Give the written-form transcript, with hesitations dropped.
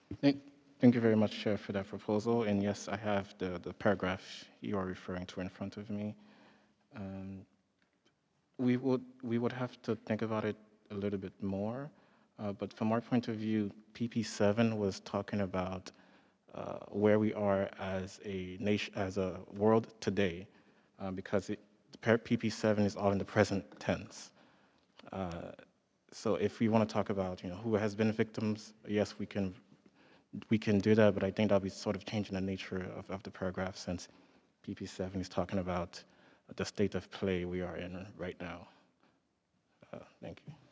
Thank, thank you very much, Chair, for that proposal. And yes, I have the paragraph you are referring to in front of me. Um, we would have to think about it a little bit more. But from our point of view, PP7 was talking about where we are as a nation, as a world today, because PP7 is all in the present tense. Uh, so if we want to talk about, who has been victims, yes, we can do that, but I think that'll be sort of changing the nature of the paragraph since PP7 is talking about the state of play we are in right now. Thank you.